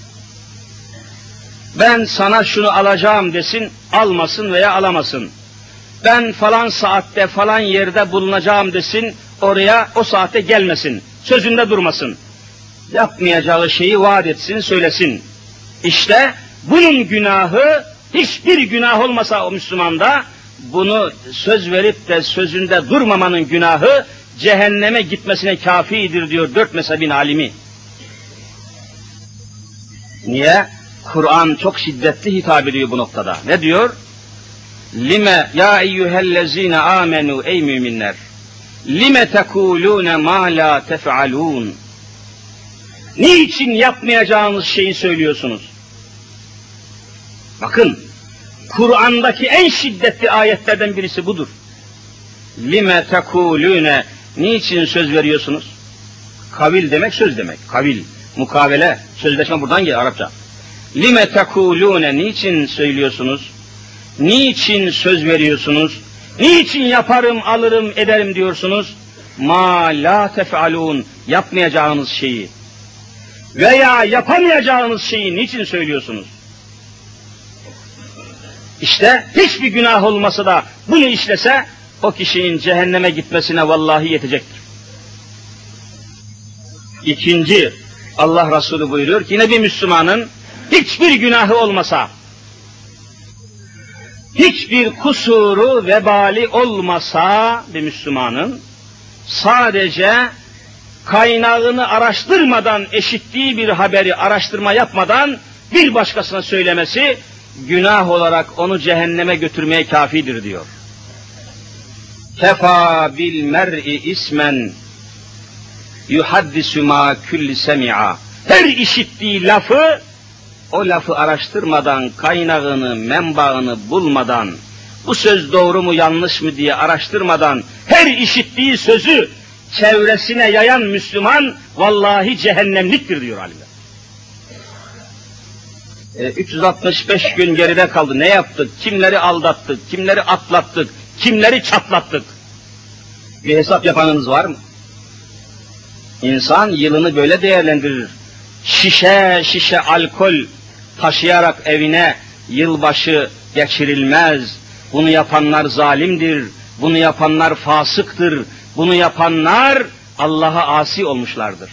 Ben sana şunu alacağım desin, almasın veya alamasın. Ben falan saatte falan yerde bulunacağım desin, oraya o saate gelmesin, sözünde durmasın. Yapmayacağı şeyi vaat etsin, söylesin. İşte bunun günahı, hiçbir günah olmasa o Müslümanda, bunu söz verip de sözünde durmamanın günahı, cehenneme gitmesine kafidir diyor dört mezhebin alimi. Niye? Kur'an çok şiddetli hitap ediyor bu noktada. Ne diyor? Lime ya eyyühellezine amenu ey müminler. Lime tekulune ma la tef'alun. Niçin yapmayacağınız şeyi söylüyorsunuz? Bakın, Kur'an'daki en şiddetli ayetlerden birisi budur. Lime tekulune, niçin söz veriyorsunuz? Kavil demek söz demek. Kavil, mukavele, sözleşme buradan geliyor Arapça. Lime tekulune, niçin söylüyorsunuz? Niçin söz veriyorsunuz? Niçin yaparım, alırım, ederim diyorsunuz? Ma la tef'alun, yapmayacağınız şeyi veya yapamayacağınız şeyi niçin söylüyorsunuz? İşte hiçbir günah olmasa da bunu işlese o kişinin cehenneme gitmesine vallahi yetecektir. İkinci, Allah Resulü buyuruyor ki yine bir Müslümanın hiçbir günahı olmasa, hiçbir kusuru, vebali olmasa bir Müslümanın sadece kaynağını araştırmadan, eşittiği bir haberi araştırma yapmadan bir başkasına söylemesi günah olarak onu cehenneme götürmeye kafidir diyor. Kefa bil mer'i ismen yuhaddisu ma kulli semi'a. Her işittiği lafı, o lafı araştırmadan, kaynağını, menbaını bulmadan, bu söz doğru mu yanlış mı diye araştırmadan, her işittiği sözü çevresine yayan Müslüman, vallahi cehennemliktir diyor alimler. E, üç yüz altmış beş gün geride kaldı. Ne yaptık? Kimleri aldattık? Kimleri atlattık? Kimleri çatlattık? Bir hesap yapanınız var mı? İnsan yılını böyle değerlendirir. Şişe şişe alkol taşıyarak evine yılbaşı geçirilmez. Bunu yapanlar zalimdir. Bunu yapanlar fasıktır. Bunu yapanlar Allah'a asi olmuşlardır.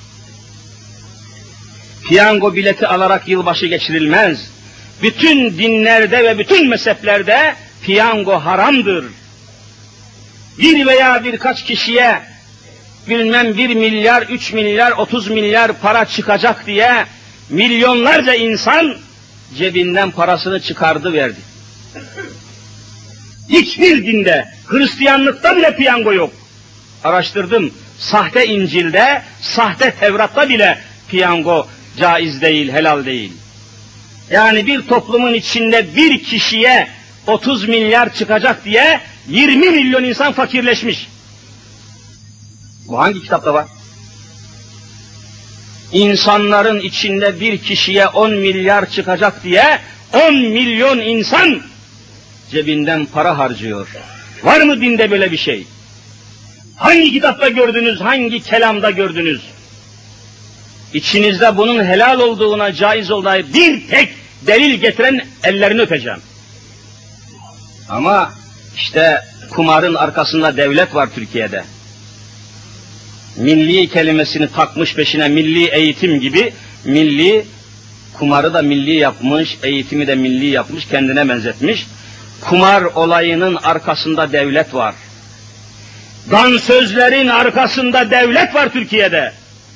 Piyango bileti alarak yılbaşı geçirilmez. Bütün dinlerde ve bütün mezheplerde piyango haramdır. Bir veya birkaç kişiye bilmem bir milyar, üç milyar, otuz milyar para çıkacak diye milyonlarca insan cebinden parasını çıkardı verdi. Hiçbir dinde, Hristiyanlıkta bile piyango yok. Araştırdım, sahte İncil'de, sahte Tevrat'ta bile piyango caiz değil, helal değil. Yani bir toplumun içinde bir kişiye otuz milyar çıkacak diye yirmi milyon insan fakirleşmiş. Bu hangi kitapta var? İnsanların içinde bir kişiye on milyar çıkacak diye on milyon insan cebinden para harcıyor. Var mı dinde böyle bir şey? Hangi kitapta gördünüz, hangi kelamda gördünüz? İçinizde bunun helal olduğuna, caiz olduğuna bir tek delil getiren ellerini öpeceğim. Ama işte kumarın arkasında devlet var Türkiye'de. Milli kelimesini takmış peşine, milli eğitim gibi, milli, kumarı da milli yapmış, eğitimi de milli yapmış, kendine benzetmiş. Kumar olayının arkasında devlet var. Dansözlerin arkasında devlet var Türkiye'de.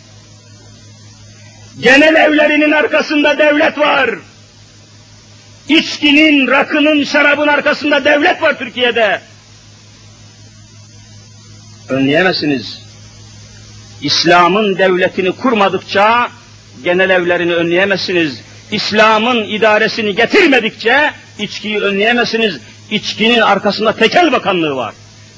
Genel evlerinin arkasında devlet var. İçkinin, rakının, şarabın arkasında devlet var Türkiye'de. Önleyemezsiniz. İslam'ın devletini kurmadıkça genel evlerini önleyemezsiniz. İslam'ın idaresini getirmedikçe içkiyi önleyemezsiniz. İçkinin arkasında tekel bakanlığı var.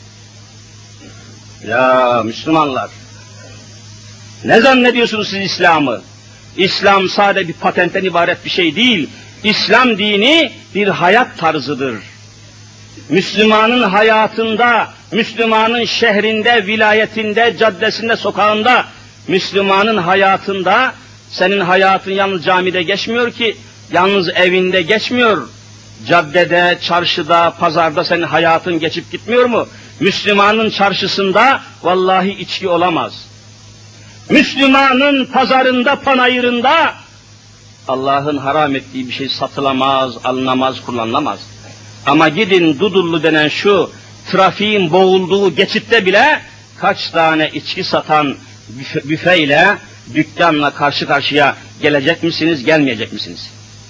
Ya Müslümanlar, ne zannediyorsunuz siz İslam'ı? İslam sadece bir patentten ibaret bir şey değil. İslam dini bir hayat tarzıdır. Müslümanın hayatında, Müslümanın şehrinde, vilayetinde, caddesinde, sokağında, Müslümanın hayatında, senin hayatın yalnız camide geçmiyor ki, yalnız evinde geçmiyor. Caddede, çarşıda, pazarda senin hayatın geçip gitmiyor mu? Müslümanın çarşısında vallahi içki olamaz. Müslümanın pazarında, panayırında Allah'ın haram ettiği bir şey satılamaz, alınamaz, kullanılamaz. Ama gidin Dudullu denen şu trafiğin boğulduğu geçitte bile kaç tane içki satan büfe, büfeyle, dükkanla karşı karşıya gelecek misiniz, gelmeyecek misiniz?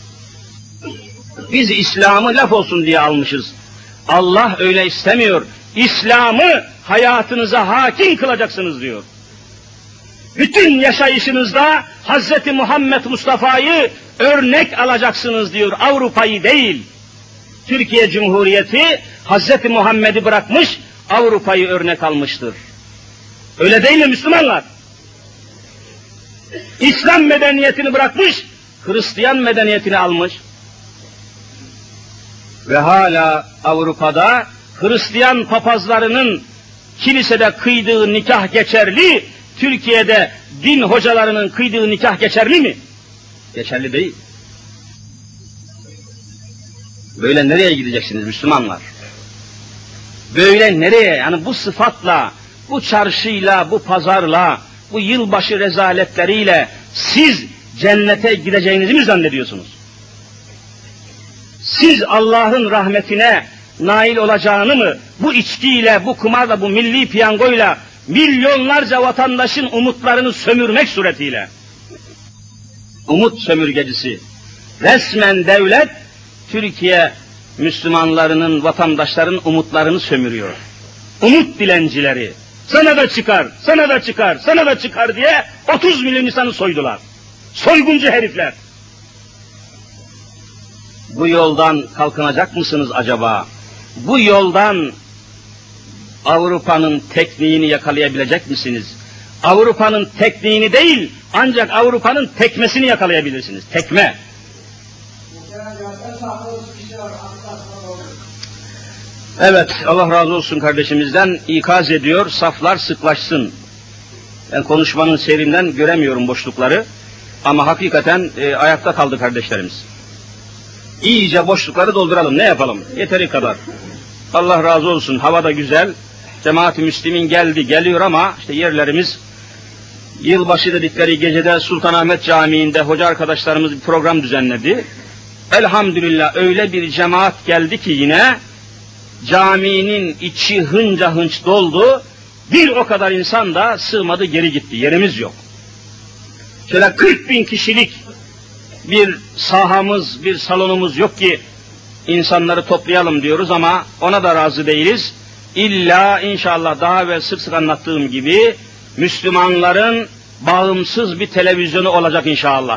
Biz İslam'ı laf olsun diye almışız. Allah öyle istemiyor. İslam'ı hayatınıza hakim kılacaksınız diyor. Bütün yaşayışınızda Hazreti Muhammed Mustafa'yı örnek alacaksınız diyor, Avrupa'yı değil. Türkiye Cumhuriyeti Hazreti Muhammed'i bırakmış, Avrupa'yı örnek almıştır. Öyle değil mi Müslümanlar? İslam medeniyetini bırakmış, Hristiyan medeniyetini almış. Ve hala Avrupa'da Hristiyan papazlarının kilisede kıydığı nikah geçerli, Türkiye'de din hocalarının kıydığı nikah geçerli mi? Geçerli değil. Böyle nereye gideceksiniz Müslümanlar? Böyle nereye? Yani bu sıfatla, bu çarşıyla, bu pazarla, bu yılbaşı rezaletleriyle siz cennete gideceğinizi mi zannediyorsunuz? Siz Allah'ın rahmetine nail olacağını mı bu içkiyle, bu kumarla, bu milli piyangoyla milyonlarca vatandaşın umutlarını sömürmek suretiyle, umut sömürgecisi, Resmen devlet Türkiye Müslümanlarının, vatandaşların umutlarını sömürüyor. Umut dilencileri, sana da çıkar, sana da çıkar, sana da çıkar diye otuz milyon insanı soydular. Soyguncu herifler. Bu yoldan kalkınacak mısınız acaba? Bu yoldan Avrupa'nın tekniğini yakalayabilecek misiniz? Avrupa'nın tekniğini değil, ancak Avrupa'nın tekmesini yakalayabilirsiniz. Tekme. Evet, Allah razı olsun kardeşimizden ikaz ediyor, saflar sıklaşsın. Ben konuşmanın seyrinden göremiyorum boşlukları. Ama hakikaten e, ayakta kaldı kardeşlerimiz. İyice boşlukları dolduralım, ne yapalım? Yeteri kadar. Allah razı olsun, hava da güzel. Cemaat-i Müslümin geldi, geliyor ama işte yerlerimiz, yılbaşı dedikleri gecede Sultanahmet Camii'nde hoca arkadaşlarımız bir program düzenledi. Elhamdülillah öyle bir cemaat geldi ki yine, caminin içi hınca hınç doldu, bir o kadar insan da sığmadı, geri gitti, yerimiz yok. Şöyle kırk bin kişilik bir sahamız, bir salonumuz yok ki insanları toplayalım diyoruz ama ona da razı değiliz. İlla inşallah daha evvel sık sık anlattığım gibi Müslümanların bağımsız bir televizyonu olacak inşallah.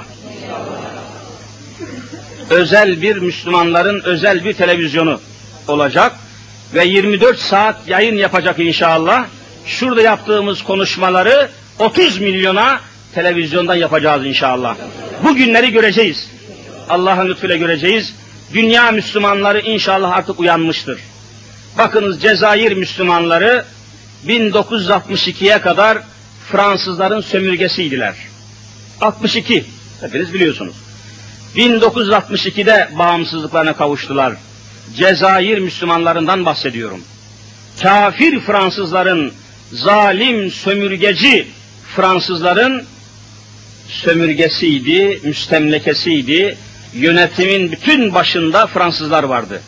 Özel bir Müslümanların özel bir televizyonu olacak ve yirmi dört saat yayın yapacak inşallah. Şurada yaptığımız konuşmaları otuz milyona televizyondan yapacağız inşallah. Bu günleri göreceğiz. Allah'ın lütfuyla göreceğiz. Dünya Müslümanları inşallah artık uyanmıştır. Bakınız Cezayir Müslümanları bin dokuz yüz altmış ikiye kadar Fransızların sömürgesiydiler. altmış iki, hepiniz biliyorsunuz. bin dokuz yüz altmış ikide bağımsızlıklarına kavuştular. Cezayir Müslümanlarından bahsediyorum. Kafir Fransızların, zalim, sömürgeci Fransızların sömürgesiydi, müstemlekesiydi. Yönetimin bütün başında Fransızlar vardı.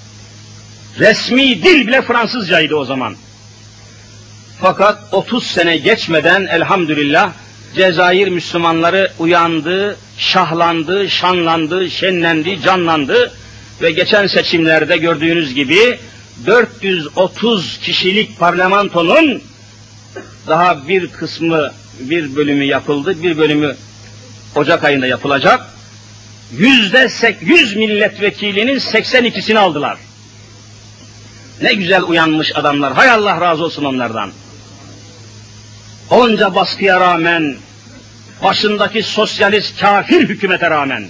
Resmi dil bile Fransızcaydı o zaman. Fakat otuz sene geçmeden elhamdülillah Cezayir Müslümanları uyandı, şahlandı, şanlandı, şenlendi, canlandı ve geçen seçimlerde gördüğünüz gibi dört yüz otuz kişilik parlamentonun daha bir kısmı, bir bölümü yapıldı, bir bölümü Ocak ayında yapılacak. Yüzde yüz milletvekilinin seksen ikisini aldılar. Ne güzel uyanmış adamlar, hay Allah razı olsun onlardan. Onca baskıya rağmen, başındaki sosyalist kafir hükümete rağmen,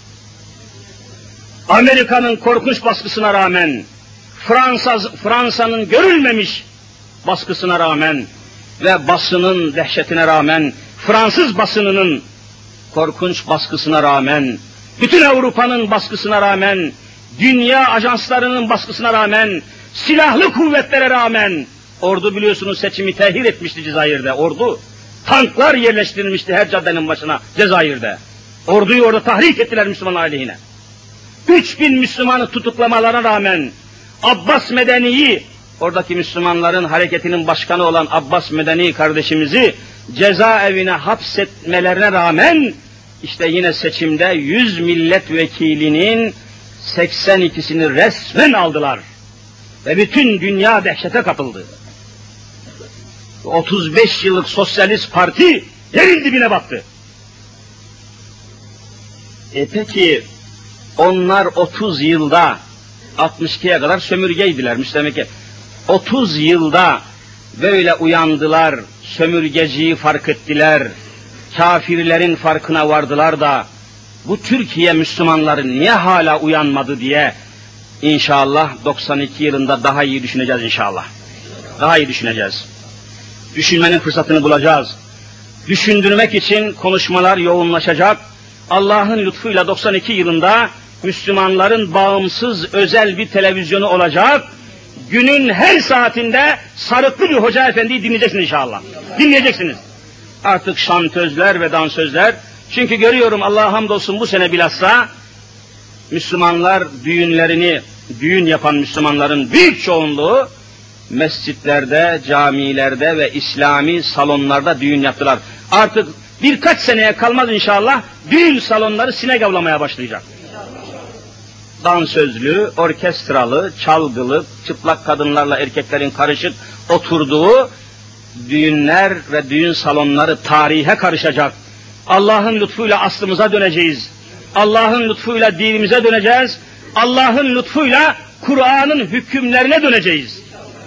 Amerika'nın korkunç baskısına rağmen, Fransa, Fransa'nın görülmemiş baskısına rağmen ve basının dehşetine rağmen, Fransız basınının korkunç baskısına rağmen, bütün Avrupa'nın baskısına rağmen, dünya ajanslarının baskısına rağmen, silahlı kuvvetlere rağmen, ordu biliyorsunuz seçimi tehir etmişti Cezayir'de, ordu. Tanklar yerleştirilmişti her caddenin başına Cezayir'de. Orduyu orada tahrik ettiler Müslüman aleyhine. Üç bin Müslümanı tutuklamalarına rağmen, Abbas Medeni'yi, oradaki Müslümanların hareketinin başkanı olan Abbas Medeni kardeşimizi cezaevine hapsetmelerine rağmen, işte yine seçimde yüz milletvekilinin seksen ikisini resmen aldılar. Ve bütün dünya dehşete kapıldı. otuz beş yıllık sosyalist parti yerin dibine battı. E peki onlar otuz yılda, altmış ikiye kadar sömürgeydiler, müstemleke. otuz yılda böyle uyandılar, sömürgeciyi fark ettiler, kafirlerin farkına vardılar da bu Türkiye Müslümanları niye hala uyanmadı diye İnşallah doksan iki yılında daha iyi düşüneceğiz inşallah. Daha iyi düşüneceğiz. Düşünmenin fırsatını bulacağız. Düşündürmek için konuşmalar yoğunlaşacak. Allah'ın lütfuyla doksan iki yılında Müslümanların bağımsız özel bir televizyonu olacak. Günün her saatinde sarıklı bir hoca efendiyi dinleyeceksiniz inşallah. Dinleyeceksiniz. Artık şantözler ve dansözler. Çünkü görüyorum Allah'a hamdolsun bu sene bilhassa Müslümanlar düğünlerini, düğün yapan Müslümanların büyük çoğunluğu mescitlerde, camilerde ve İslami salonlarda düğün yaptılar. Artık birkaç seneye kalmaz inşallah düğün salonları sinek avlamaya başlayacak. dansözlü, orkestralı, çalgılı, çıplak kadınlarla erkeklerin karışık oturduğu düğünler ve düğün salonları tarihe karışacak. Allah'ın lütfuyla aslımıza döneceğiz. Allah'ın lütfuyla dinimize döneceğiz. Allah'ın lütfuyla Kur'an'ın hükümlerine döneceğiz.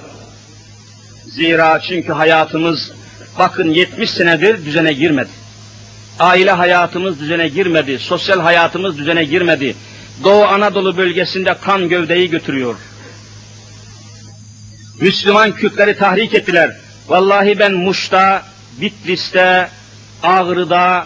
Zira çünkü hayatımız bakın yetmiş senedir düzene girmedi. Aile hayatımız düzene girmedi, sosyal hayatımız düzene girmedi. Doğu Anadolu bölgesinde kan gövdeyi götürüyor. Müslüman Kürtleri tahrik ettiler. Vallahi ben Muş'ta, Bitlis'te, Ağrı'da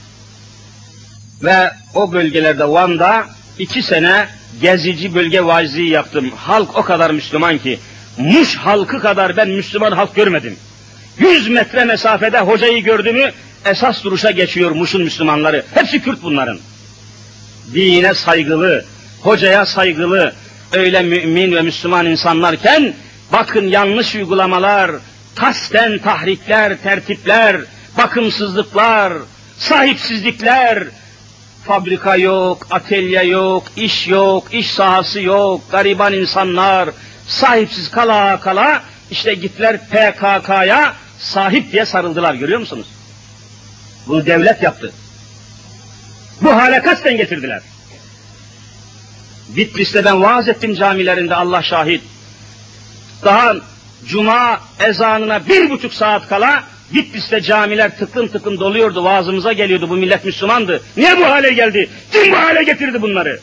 ve o bölgelerde Van'da iki sene gezici bölge vaizliği yaptım. Halk o kadar Müslüman ki, Muş halkı kadar ben Müslüman halk görmedim. Yüz metre mesafede hocayı gördü mü esas duruşa geçiyor Muş'un Müslümanları. Hepsi Kürt bunların. Dine saygılı, hocaya saygılı, öyle mümin ve Müslüman insanlarken bakın yanlış uygulamalar, kasten tahrikler, tertipler, bakımsızlıklar, sahipsizlikler, fabrika yok, atölye yok, iş yok, iş sahası yok, gariban insanlar, sahipsiz kala kala işte gittiler P K K'ya sahip diye sarıldılar, görüyor musunuz? Bunu devlet yaptı. Bu hale kasten getirdiler. Bitlis'te ben vaaz ettim camilerinde, Allah şahit. Daha cuma ezanına bir buçuk saat kala Bitlis'te camiler tıklım tıklım doluyordu, vaazımıza geliyordu, bu millet Müslümandı. Niye bu hale geldi? Kim bu hale getirdi bunları?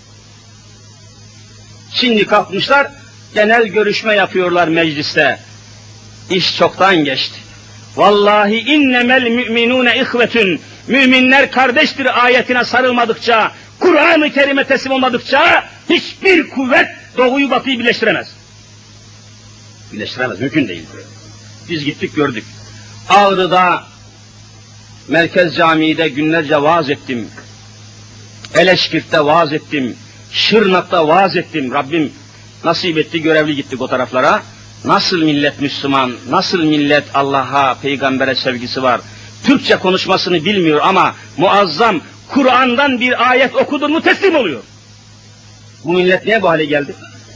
Şimdi kalkmışlar, genel görüşme yapıyorlar mecliste. İş çoktan geçti. Vallahi innemel müminune ihvetün. Müminler kardeştir ayetine sarılmadıkça, Kur'an-ı Kerim'e teslim olmadıkça hiçbir kuvvet doğuyu batıyı birleştiremez. Birleştiremez, mümkün değil. Biz gittik gördük. Ağrı'da Merkez Camii'de günlerce vaaz ettim. Eleşkirt'te vaaz ettim. Şırnak'ta vaaz ettim. Rabbim nasip etti, görevli gittik o taraflara. Nasıl millet Müslüman, nasıl millet Allah'a, peygambere sevgisi var. Türkçe konuşmasını bilmiyor ama muazzam Kur'an'dan bir ayet okudun mu teslim oluyor. Bu millet niye bu hale geldi?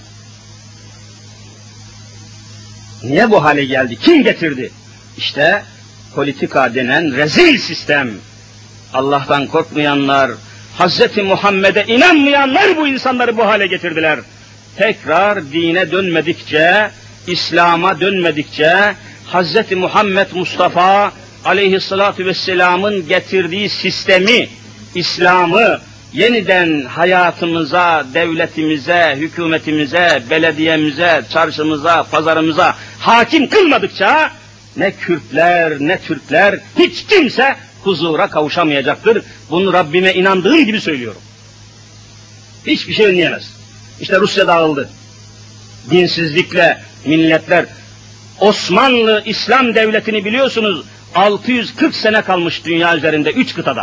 Niye bu hale geldi? Kim getirdi? İşte politika denen rezil sistem. Allah'tan korkmayanlar, Hazreti Muhammed'e inanmayanlar bu insanları bu hale getirdiler. Tekrar dine dönmedikçe, İslam'a dönmedikçe, Hazreti Muhammed Mustafa aleyhissalatu vesselamın getirdiği sistemi, İslam'ı yeniden hayatımıza, devletimize, hükümetimize, belediyemize, çarşımıza, pazarımıza hakim kılmadıkça ne Kürtler, ne Türkler, hiç kimse huzura kavuşamayacaktır. Bunu Rabbime inandığım gibi söylüyorum. Hiçbir şey önleyemez. İşte Rusya dağıldı. Dinsizlikle milletler. Osmanlı İslam Devleti'ni biliyorsunuz, altı yüz kırk sene kalmış dünya üzerinde, üç kıtada.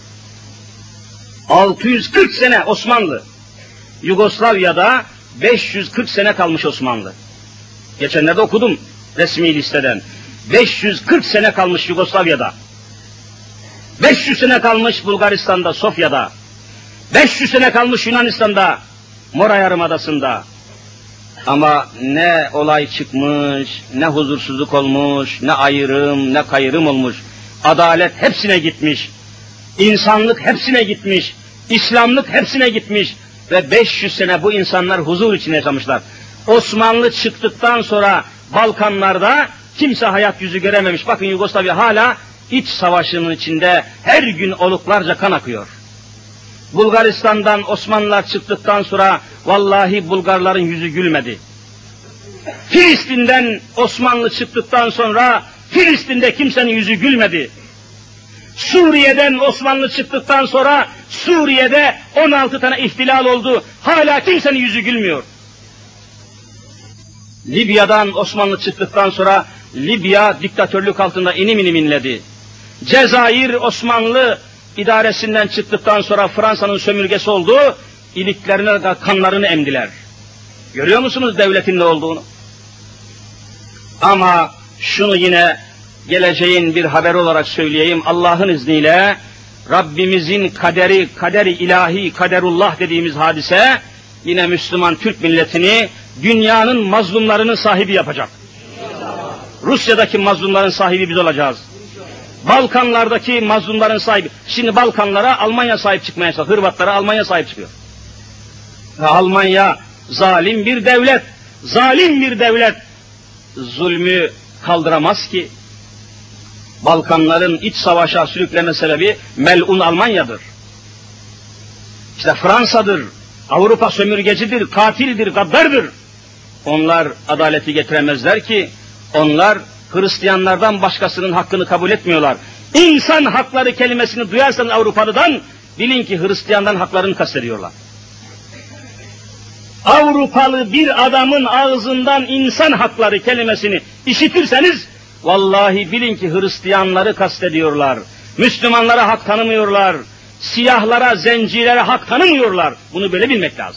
altı yüz kırk sene Osmanlı. Yugoslavya'da beş yüz kırk sene kalmış Osmanlı. Geçenlerde okudum resmi listeden. beş yüz kırk sene kalmış Yugoslavya'da. beş yüz sene kalmış Bulgaristan'da, Sofya'da. beş yüz sene kalmış Yunanistan'da, Mora Yarımadası'nda. Ama ne olay çıkmış, ne huzursuzluk olmuş, ne ayrım, ne kayırım olmuş. Adalet hepsine gitmiş. İnsanlık hepsine gitmiş. İslamlık hepsine gitmiş. Ve beş yüz sene bu insanlar huzur içinde yaşamışlar. Osmanlı çıktıktan sonra Balkanlarda kimse hayat yüzü görememiş. Bakın Yugoslavya hala iç savaşının içinde, her gün oluklarca kan akıyor. Bulgaristan'dan Osmanlılar çıktıktan sonra vallahi Bulgarların yüzü gülmedi. Filistin'den Osmanlı çıktıktan sonra Filistin'de kimsenin yüzü gülmedi. Suriye'den Osmanlı çıktıktan sonra Suriye'de on altı tane ihtilal oldu. Hala kimsenin yüzü gülmüyor. Libya'dan Osmanlı çıktıktan sonra Libya diktatörlük altında inim inim inledi. Cezayir Osmanlı idaresinden çıktıktan sonra Fransa'nın sömürgesi oldu. İliklerine, kanlarını emdiler. Görüyor musunuz devletin ne olduğunu? Ama şunu yine geleceğin bir haber olarak söyleyeyim. Allah'ın izniyle Rabbimizin kaderi, kaderi ilahi, kaderullah dediğimiz hadise yine Müslüman Türk milletini dünyanın mazlumlarının sahibi yapacak. Rusya'daki mazlumların sahibi biz olacağız. Balkanlardaki mazlumların sahibi. Şimdi Balkanlara Almanya sahip çıkmaya çalışıyor. Hırvatlara Almanya sahip çıkıyor. Ve Almanya zalim bir devlet. Zalim bir devlet. Zulmü kaldıramaz ki. Balkanların iç savaşa sürükleme sebebi melun Almanya'dır. İşte Fransa'dır. Avrupa sömürgecidir, katildir, gaddardır. Onlar adaleti getiremezler ki. Onlar Hristiyanlardan başkasının hakkını kabul etmiyorlar. İnsan hakları kelimesini duyarsanız Avrupalı'dan, bilin ki Hristiyanların haklarını kastediyorlar. Avrupalı bir adamın ağzından insan hakları kelimesini işitirseniz, vallahi bilin ki Hristiyanları kastediyorlar. Müslümanlara hak tanımıyorlar. Siyahlara, zencilere hak tanımıyorlar. Bunu böyle bilmek lazım.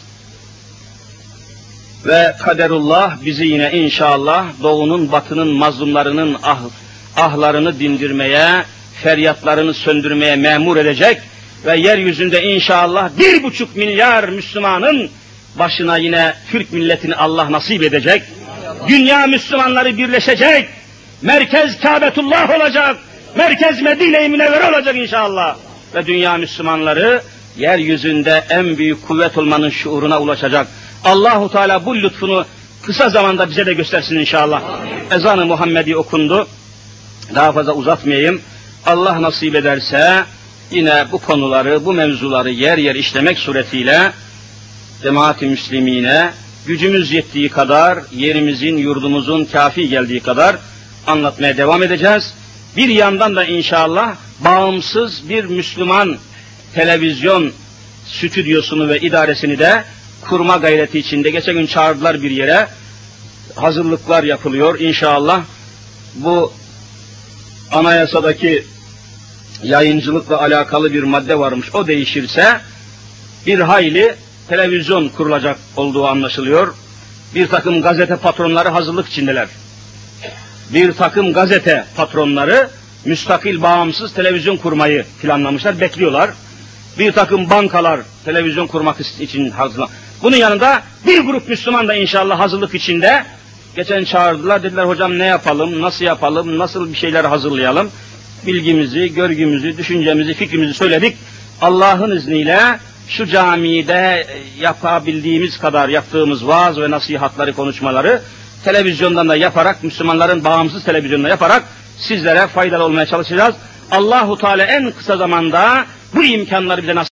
Ve kaderullah bizi yine inşallah doğunun, batının mazlumlarının ah, ahlarını dindirmeye, feryatlarını söndürmeye memur edecek ve yeryüzünde inşallah bir buçuk milyar Müslümanın başına yine Türk milletini Allah nasip edecek. Dünya Müslümanları birleşecek. Merkez Kâbetullah olacak. Merkez Medine-i Münevvere olacak inşallah. Ve dünya Müslümanları yeryüzünde en büyük kuvvet olmanın şuuruna ulaşacak. Allahu Teala bu lütfunu kısa zamanda bize de göstersin inşallah. Ezan-ı Muhammedi okundu. Daha fazla uzatmayayım. Allah nasip ederse yine bu konuları, bu mevzuları yer yer işlemek suretiyle cemaat-i müslimine gücümüz yettiği kadar, yerimizin, yurdumuzun kafi geldiği kadar anlatmaya devam edeceğiz. Bir yandan da inşallah bağımsız bir Müslüman televizyon stüdyosunu ve idaresini de kurma gayreti içinde. Geçen gün çağırdılar bir yere, hazırlıklar yapılıyor inşallah. Bu anayasadaki yayıncılıkla alakalı bir madde varmış, o değişirse bir hayli televizyon kurulacak olduğu anlaşılıyor. Bir takım gazete patronları hazırlık içindeler. Bir takım gazete patronları müstakil, bağımsız televizyon kurmayı planlamışlar, bekliyorlar. Bir takım bankalar televizyon kurmak için hazırlan. Bunun yanında bir grup Müslüman da inşallah hazırlık içinde. Geçen çağırdılar, dediler hocam ne yapalım, nasıl yapalım, nasıl bir şeyler hazırlayalım. Bilgimizi, görgümüzü, düşüncemizi, fikrimizi söyledik. Allah'ın izniyle şu camide yapabildiğimiz kadar yaptığımız vaaz ve nasihatları, konuşmaları televizyondan da yaparak, Müslümanların bağımsız televizyonda yaparak sizlere faydalı olmaya çalışacağız. Allahu Teala en kısa zamanda bu imkanları bize nasip